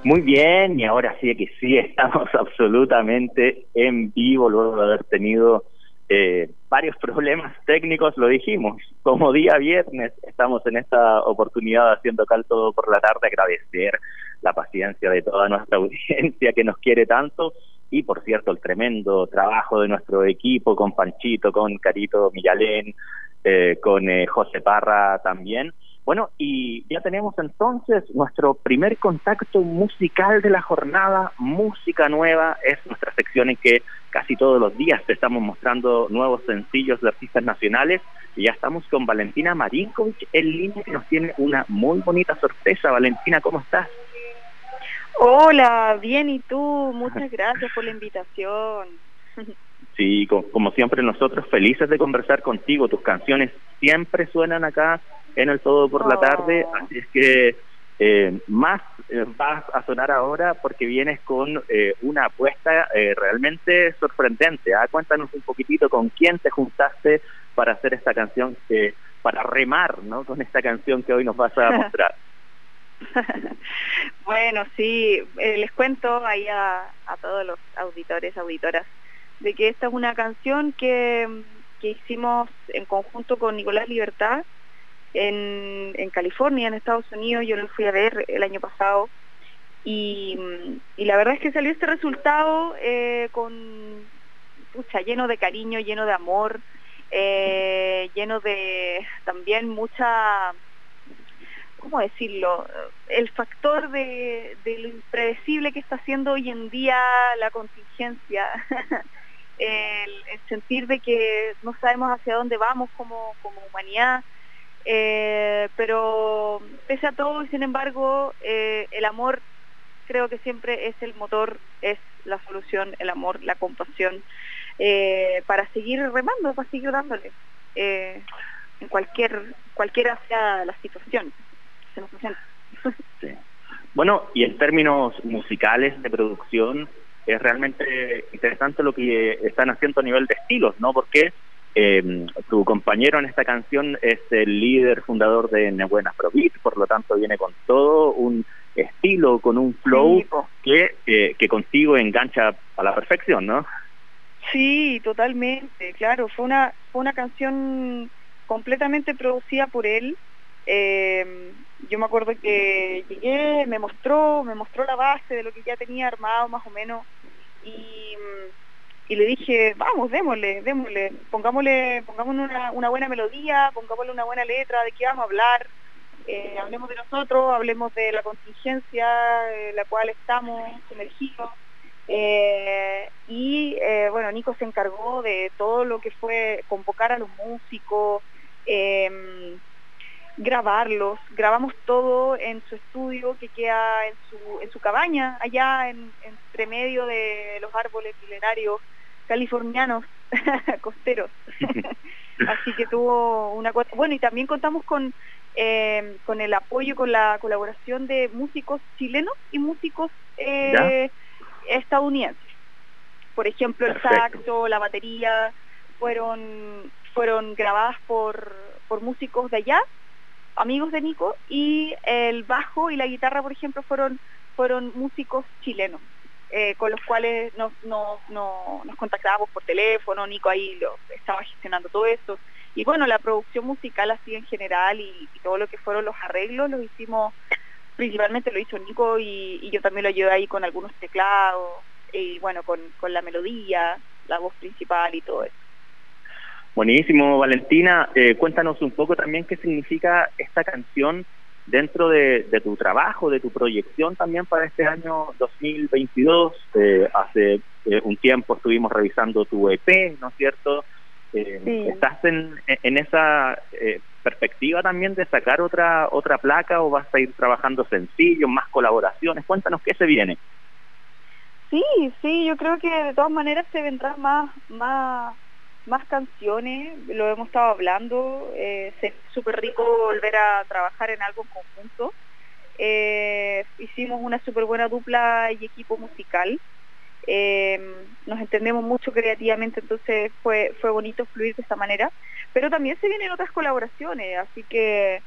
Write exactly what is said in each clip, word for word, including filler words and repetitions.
Muy bien, y ahora sí que sí, estamos absolutamente en vivo luego de haber tenido eh, varios problemas técnicos, lo dijimos, como día viernes estamos en esta oportunidad haciendo Cal Todo por la Tarde, agradecer la paciencia de toda nuestra audiencia que nos quiere tanto, y por cierto el tremendo trabajo de nuestro equipo con Panchito, con Carito Millalén, eh, con eh, José Parra también. Bueno, y ya tenemos entonces nuestro primer contacto musical de la jornada, Música Nueva, es nuestra sección en que casi todos los días te estamos mostrando nuevos sencillos de artistas nacionales, y ya estamos con Valentina Marinkovic en línea, que nos tiene una muy bonita sorpresa. Valentina, ¿cómo estás? Hola, bien, ¿y tú? Muchas gracias por la invitación. Sí, como, como siempre nosotros felices de conversar contigo, tus canciones siempre suenan acá en el Todo por la Tarde, Oh. así es que eh, más eh, vas a sonar ahora porque vienes con eh, una apuesta eh, realmente sorprendente. ¿Ah? Cuéntanos un poquitito con quién te juntaste para hacer esta canción, que, para remar, ¿no?, con esta canción que hoy nos vas a mostrar. Bueno, sí, eh, les cuento ahí a, a todos los auditores, auditoras, de que esta es una canción que, que hicimos en conjunto con Nicolás Libertad en, en California, en Estados Unidos. Yo lo fui a ver el año pasado y, y la verdad es que salió este resultado eh, con, pucha, lleno de cariño, lleno de amor, eh, lleno de también mucha... ¿cómo decirlo? El factor de, de lo impredecible que está haciendo hoy en día la contingencia, el, el sentir de que no sabemos hacia dónde vamos como, como humanidad, eh, pero pese a todo y sin embargo, eh, el amor creo que siempre es el motor, es la solución, el amor, la compasión, eh, para seguir remando, para seguir dándole, eh, en cualquier, cualquiera sea la situación. Sí. Bueno, y en términos musicales de producción es realmente interesante lo que están haciendo a nivel de estilos, ¿no? Porque eh, tu compañero en esta canción es el líder fundador de Nebuena Afrobeat, por lo tanto viene con todo un estilo, con un flow Sí, po. que, eh, que contigo engancha a la perfección, ¿no? Sí, totalmente, claro, fue una, fue una canción completamente producida por él. Eh, yo me acuerdo que llegué, me mostró, me mostró la base de lo que ya tenía armado más o menos, y, y le dije, vamos, démosle, démosle, pongámosle, pongámosle una, una buena melodía, pongámosle una buena letra, de qué vamos a hablar, eh, hablemos de nosotros, hablemos de la contingencia en la cual estamos sumergidos. Eh, y eh, bueno, Nico se encargó de todo lo que fue convocar a los músicos, eh, grabarlos, grabamos todo en su estudio que queda en su, en su cabaña, allá en, entre medio de los árboles milenarios californianos costeros. Así que tuvo una cosa, bueno, y también contamos con eh, con el apoyo, con la colaboración de músicos chilenos y músicos eh, estadounidenses. Por ejemplo, el Perfecto. saxo, la batería fueron fueron grabadas por por músicos de allá, amigos de Nico, y el bajo y la guitarra, por ejemplo, fueron fueron músicos chilenos, eh, con los cuales nos, nos, nos, nos contactábamos por teléfono. Nico ahí lo estaba gestionando todo eso, y bueno, la producción musical así en general y, y todo lo que fueron los arreglos los hicimos, principalmente lo hizo Nico, y, y yo también lo ayudé ahí con algunos teclados, y bueno, con, con la melodía, la voz principal y todo eso. Buenísimo, Valentina. Eh, cuéntanos un poco también qué significa esta canción dentro de, de tu trabajo, de tu proyección también para este año dos mil veintidós. Eh, hace eh, un tiempo estuvimos revisando tu E P, ¿no es cierto? Eh, Sí. ¿Estás en, en esa eh, perspectiva también de sacar otra otra placa, o vas a ir trabajando sencillo, más colaboraciones? Cuéntanos qué se viene. Sí, sí, yo creo que de todas maneras se vendrán más, más, más canciones, lo hemos estado hablando, eh, es súper rico volver a trabajar en algo en conjunto. Eh, hicimos una súper buena dupla y equipo musical, eh, nos entendemos mucho creativamente, entonces fue, fue bonito fluir de esta manera, pero también se vienen otras colaboraciones, así que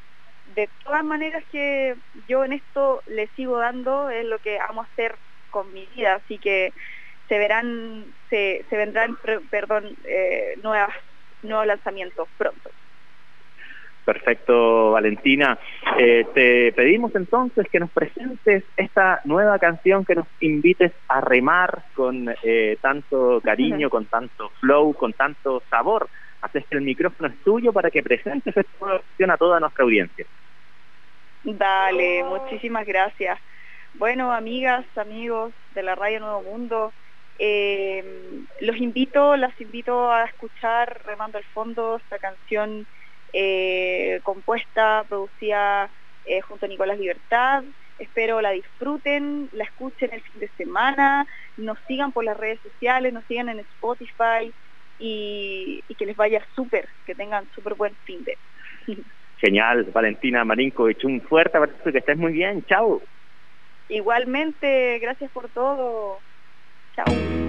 de todas maneras que yo en esto le sigo dando, es lo que amo hacer con mi vida, así que se verán, se, se vendrán, perdón, eh, nuevas, nuevos lanzamientos pronto. Perfecto, Valentina. Eh, te pedimos entonces que nos presentes esta nueva canción, que nos invites a remar con eh, tanto cariño, con tanto flow, con tanto sabor. Así es que el micrófono es tuyo para que presentes esta nueva canción a toda nuestra audiencia. Dale, muchísimas gracias. Bueno, amigas, amigos de la Radio Nuevo Mundo, eh, los invito, las invito a escuchar Remando al Fondo, esta canción eh, compuesta, producida eh, junto a Nicolás Libertad. Espero la disfruten, la escuchen el fin de semana, nos sigan por las redes sociales, nos sigan en Spotify y, y que les vaya súper, que tengan súper buen fin de. Genial, Valentina Marinkovic, un fuerte abrazo, que estés muy bien, chao. Igualmente, gracias por todo. Chao.